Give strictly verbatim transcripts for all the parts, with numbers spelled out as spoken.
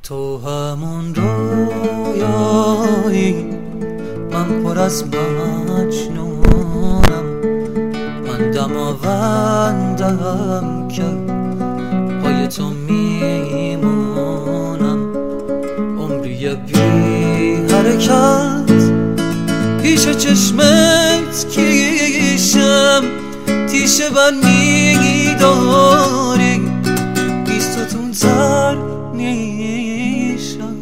تو همون رویایی، من پر از مجنونم، من دماوندم که پای تو میمونم. عمری بی حرکت پیش چشمت کیشم، تیشه بر میداری بیستتون تر نیشم.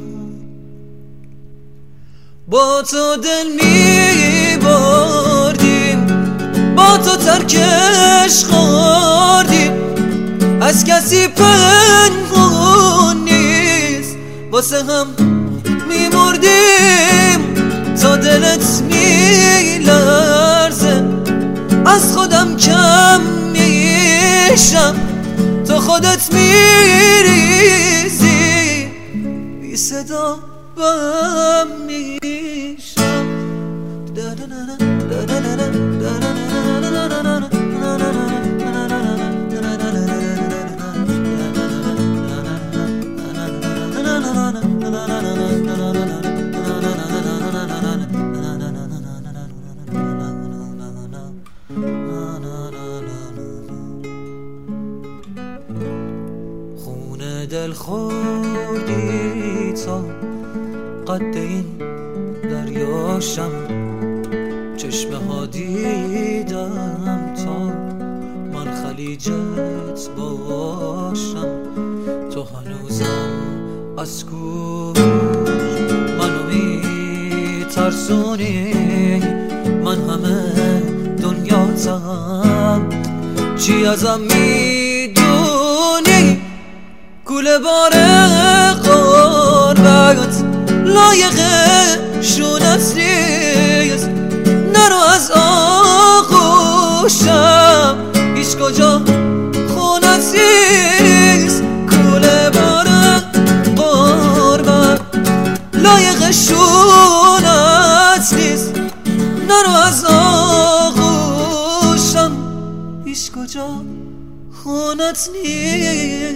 با تو دل میبردیم، با تو ترکش خوردیم، از کسی پنهون نیست، واسه هم میمردیم. تا دلت میلرزه از خودم کم میشم، تو خودت میریزی بی صدا بم میشم. دل خوردی تا قد این دریاشم، چشمه ها دیدم تا من خلیجت باشم. تو هنوزم از کوش منو میترسونی، من همه دنیاتم، چی ازم میدونی؟ کوله باره قربت لایق شونت نیست، نرو از آغوشم، هیچ کجا خونت نیست. کوله باره قربت لایق شونت نیست، نرو از آغوشم، هیچ کجا خونت نیست.